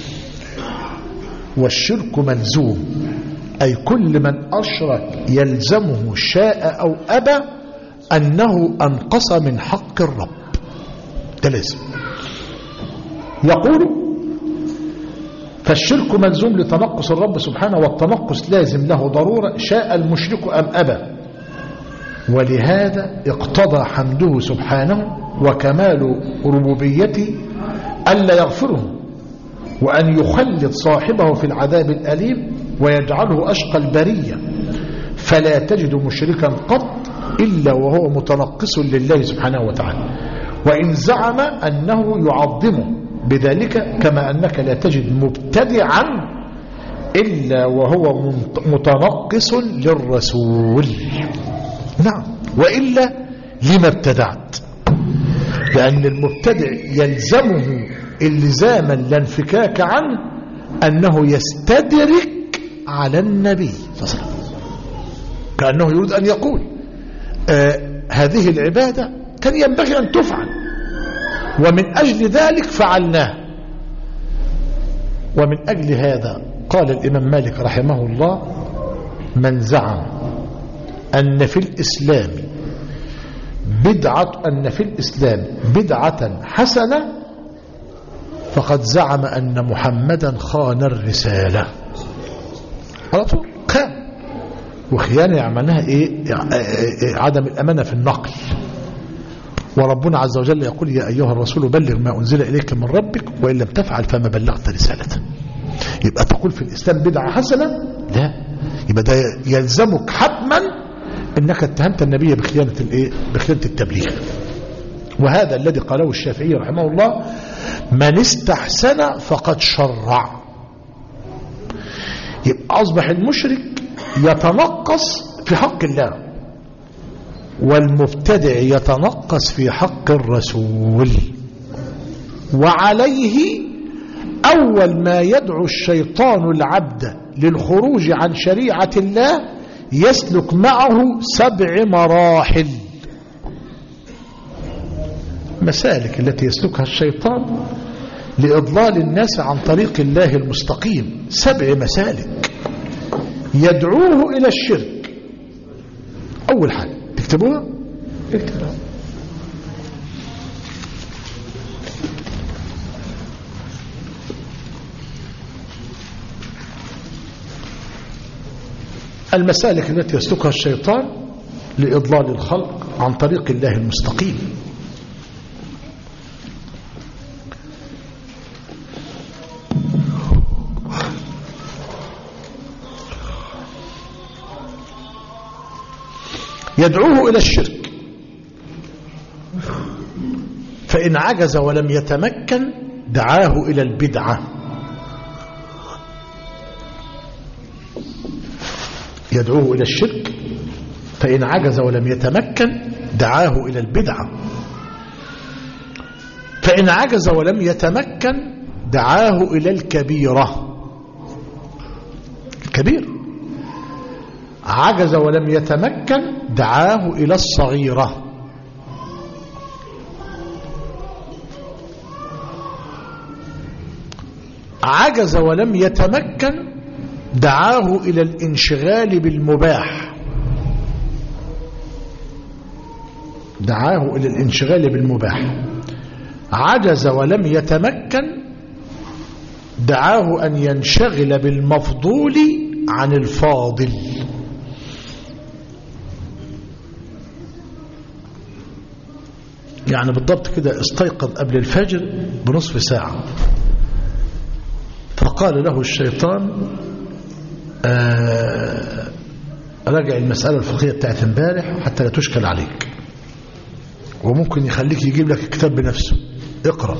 والشرك ملزوم، أي كل من أشرك يلزمه شاء أو أبى أنه أنقص من حق الرب، ده لازم. يقول: فالشرك ملزوم لتنقص الرب سبحانه، والتنقص لازم له ضرورة شاء المشرك أم أبى. ولهذا اقتضى حمده سبحانه وكمال ربوبيته ألا يغفره، وأن يخلد صاحبه في العذاب الأليم ويجعله أشقى البرية. فلا تجد مشركا قط إلا وهو متنقص لله سبحانه وتعالى، وإن زعم أنه يعظمه بذلك، كما أنك لا تجد مبتدعا إلا وهو متنقص للرسول. نعم، وإلا لما ابتدعت؟ لأن المبتدع يلزمه الزاما لا انفكاك عنه أنه يستدرك على النبي صلى الله عليه وسلم، كأنه يريد أن يقول هذه العبادة كان ينبغي أن تفعل ومن أجل ذلك فعلناه. ومن أجل هذا قال الإمام مالك رحمه الله: من زعم أن في الإسلام بدعة حسنة فقد زعم أن محمدا خان الرسالة. على طول خان، وخيانة يعملها عدم الأمانة في النقل. وربنا عز وجل يقول: يا أيها الرسول بلغ ما أنزل إليك من ربك وإن لم تفعل فما بلغت رسالته. يبقى تقول في الإسلام بدعة حسنة؟ لا، يبقى ده يلزمك حتما انك اتهمت النبي بخيانة التبليغ. وهذا الذي قاله الشافعي رحمه الله: من استحسن فقد شرع. يبقى أصبح المشرك يتنقص في حق الله، والمبتدع يتنقص في حق الرسول. وعليه أول ما يدعو الشيطان العبد للخروج عن شريعة الله يسلك معه 7 مراحل، مسالك التي يسلكها الشيطان لإضلال الناس عن طريق الله المستقيم. 7 مسالك يدعوه إلى الشرك. أول حاجة تكتبوها، اكتبوها. المسالك التي يسلكها الشيطان لإضلال الخلق عن طريق الله المستقيم. يدعوه إلى الشرك، فإن عجز ولم يتمكن دعاه إلى البدعة. يدعوه إلى الشرك، فإن عجز ولم يتمكن دعاه إلى البدعة. فإن عجز ولم يتمكن دعاه إلى الكبيرة. الكبير. عجز ولم يتمكن دعاه إلى الصغيرة. عجز ولم يتمكن دعاه إلى الانشغال بالمباح. دعاه إلى الانشغال بالمباح. عجز ولم يتمكن دعاه أن ينشغل بالمفضول عن الفاضل. يعني بالضبط كده استيقظ قبل الفجر بنصف ساعة، فقال له الشيطان راجع المسألة الفقهية بتاعت امبارح حتى لا تشكل عليك، وممكن يخليك يجيب لك كتاب بنفسه اقرأ.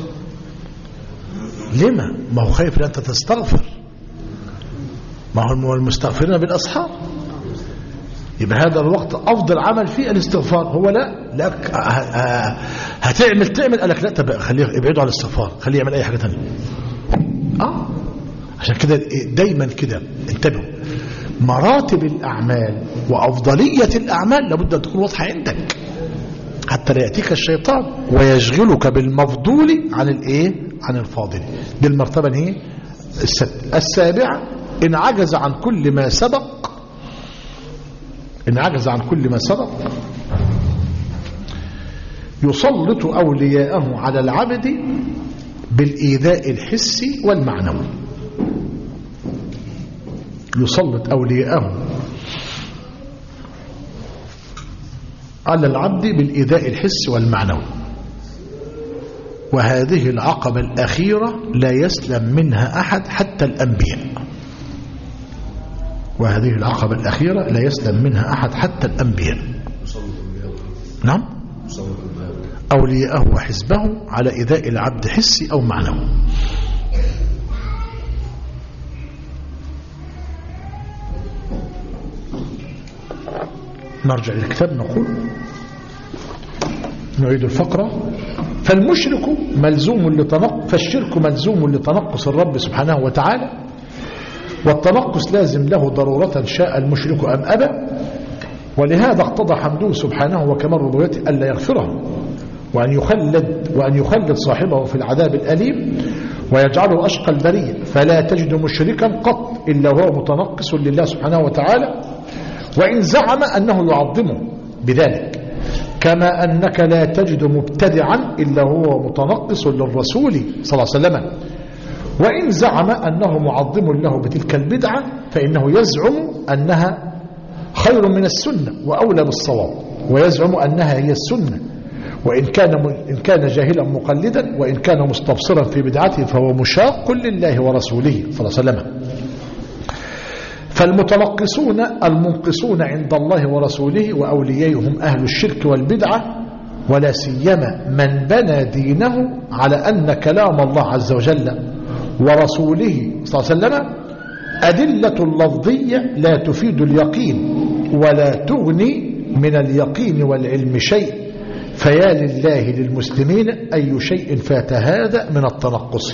لما؟ ما هو خايف لأنت تستغفر، ما هو المستغفرين بالأسحار، يبقى هذا الوقت أفضل عمل فيه الاستغفار. هو لا لك تعمل قال لك لا تبقى خليه ابعده على الاستغفار، خليه يعمل أي حاجة تانية. عشان كده دايما كده انتبهوا، مراتب الأعمال وأفضلية الأعمال لابد أن تكون واضحة عندك حتى لا يأتيك الشيطان ويشغلك بالمفضول عن الايه؟ عن الفاضل. دي المرتبة هي السابعة. إن عجز عن كل ما سبق، إن عجز عن كل ما سبق يسلط أولياءه على العبد بالإيذاء الحسي والمعنوي. يسلط أولياءه على العبد بالإيذاء الحسي والمعنوي، وهذه العقبة الأخيرة لا يسلم منها أحد حتى الأنبياء. وهذه العقبة الأخيرة لا يسلم منها أحد حتى الأنبياء. نعم، أولياءه وحزبه على إيذاء العبد حسي أو معنوي. نرجع للكتاب نقول، نعيد الفقرة. فالشرك ملزوم لتنقص الرب سبحانه وتعالى، والتنقص لازم له ضرورة شاء المشرك أم أبى، ولهذا اقتضى حمده سبحانه وكمال ربوبيته ألا يغفره وأن يخلد صاحبه في العذاب الأليم ويجعله أشقى البرية. فلا تجد مشركا قط إلا هو متنقص لله سبحانه وتعالى، وإن زعم أنه يعظمه بذلك، كما أنك لا تجد مبتدعا إلا هو متنقص للرسول صلى الله عليه وسلم، وإن زعم أنه معظم له بتلك البدعة فإنه يزعم أنها خير من السنة وأولى بالصواب، ويزعم أنها هي السنة، وإن كان جاهلا مقلدا، وإن كان مستبصرا في بدعته فهو مشاق لله ورسوله صلى الله عليه وسلم. فالمتنقصون المنقصون عند الله ورسوله وأوليائهم أهل الشرك والبدعة، ولا سيما من بنى دينه على أن كلام الله عز وجل ورسوله صلى الله عليه وسلم أدلة لفظية لا تفيد اليقين ولا تغني من اليقين والعلم شيء، فيا لله للمسلمين أي شيء فات هذا من التنقص.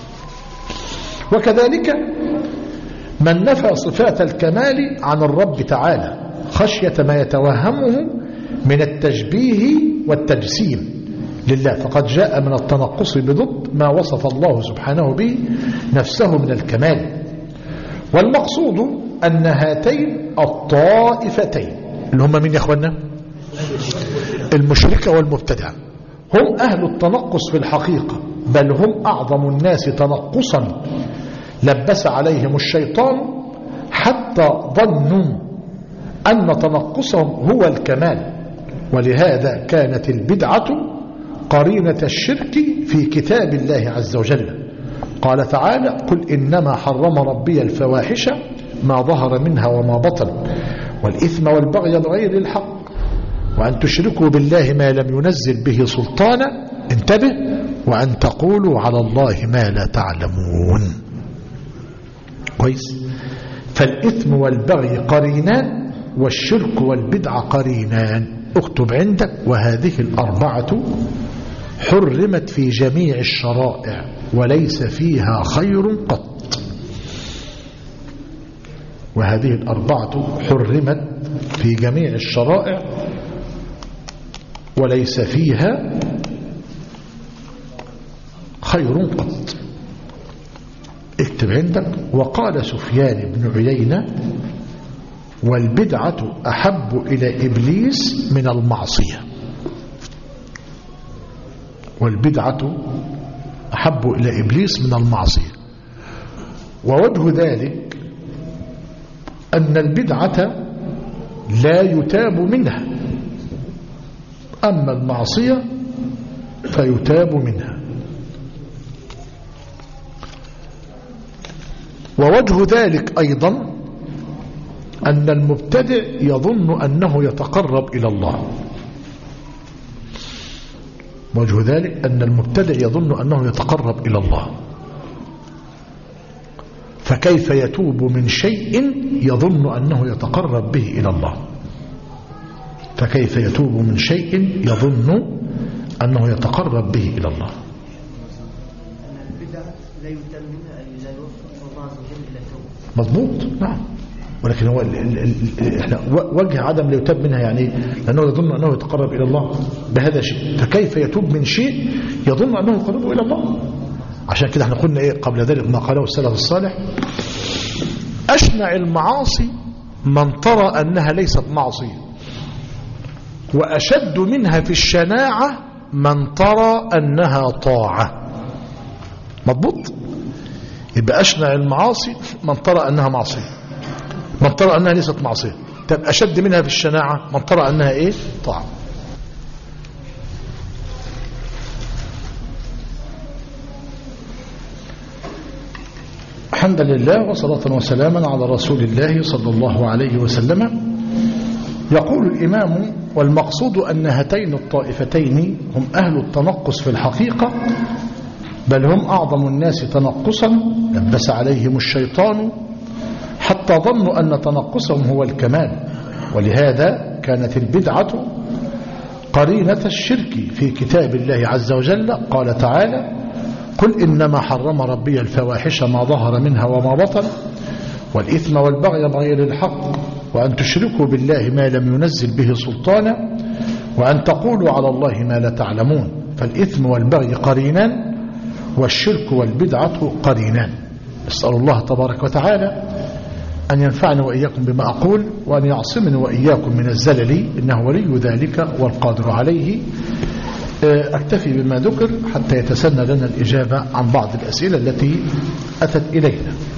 وكذلك من نفى صفات الكمال عن الرب تعالى خشية ما يتوهمه من التشبيه والتجسيم لله، فقد جاء من التنقص بضد ما وصف الله سبحانه به نفسه من الكمال. والمقصود أن هاتين الطائفتين اللي هم مين يا أخوانا؟ المشركة والمبتدعة هم أهل التنقص في الحقيقة، بل هم أعظم الناس تنقصا لبس عليهم الشيطان حتى ظنوا أن تنقصهم هو الكمال، ولهذا كانت البدعة قرينة الشرك في كتاب الله عز وجل. قال تعالى: قل إنما حرم ربي الفواحش ما ظهر منها وما بطن والإثم والبغي بغير الحق وأن تشركوا بالله ما لم ينزل به سلطانا، انتبه، وأن تقولوا على الله ما لا تعلمون. كويس؟ فالإثم والبغي قرينان والشرك والبدع قرينان. اكتب عندك: وهذه الأربعة حرمت في جميع الشرائع وليس فيها خير قط. وهذه الأربعة حرمت في جميع الشرائع وليس فيها خير قط. اكتب عندك: وقال سفيان بن عيينة: والبدعة أحب إلى إبليس من المعصية. والبدعة أحب إلى إبليس من المعصية. ووجه ذلك أن البدعة لا يتاب منها، أما المعصية فيتاب منها. ووجه ذلك أيضا أن المبتدع يظن أنه يتقرب إلى الله. وجه ذلك أن المبتدع يظن أنه يتقرب إلى الله، فكيف يتوب من شيء يظن أنه يتقرب به إلى الله؟ فكيف يتوب من شيء يظن أنه يتقرب به إلى الله؟ البدع لا يتم منها أي لا يوفق الله عز وجل إلى التوبة. مضبوط، نعم. ولكن هو احنا وجه عدم لا يتوب منها يعني لأنه يظن أنه يتقرب إلى الله بهذا الشيء. فكيف يتوب من شيء يظن أنه يقرب إلى الله؟ عشان كده احنا قلنا ايه قبل ذلك ما قاله السلف الصالح: أشنع المعاصي من ترى أنها ليست معصية، وأشد منها في الشناعة من ترى أنها طاعة. مضبوط؟ يبقى أشنع المعاصي من ترى أنها معصية، من ترى أنها ليست معصية. طب أشد منها في الشناعة من ترى أنها إيه؟ طاعة. الحمد لله وصلاة وسلاما على رسول الله صلى الله عليه وسلم. يقول الإمام: والمقصود أن هاتين الطائفتين هم أهل التنقص في الحقيقة، بل هم أعظم الناس تنقصا لبس عليهم الشيطان حتى ظنوا أن تنقصهم هو الكمال، ولهذا كانت البدعة قرينة الشرك في كتاب الله عز وجل. قال تعالى: قل إنما حرم ربي الفواحش ما ظهر منها وما بطن والإثم والبغي بغير الحق وأن تشركوا بالله ما لم ينزل به سلطانا وأن تقولوا على الله ما لا تعلمون. فالإثم والبغي قرينان والشرك والبدعة قرينان. أسأل الله تبارك وتعالى أن ينفعني وإياكم بما أقول وأن يعصمني وإياكم من الزلل، إنه ولي ذلك والقادر عليه. أكتفي بما ذكر حتى يتسنى لنا الإجابة عن بعض الأسئلة التي أتت إلينا.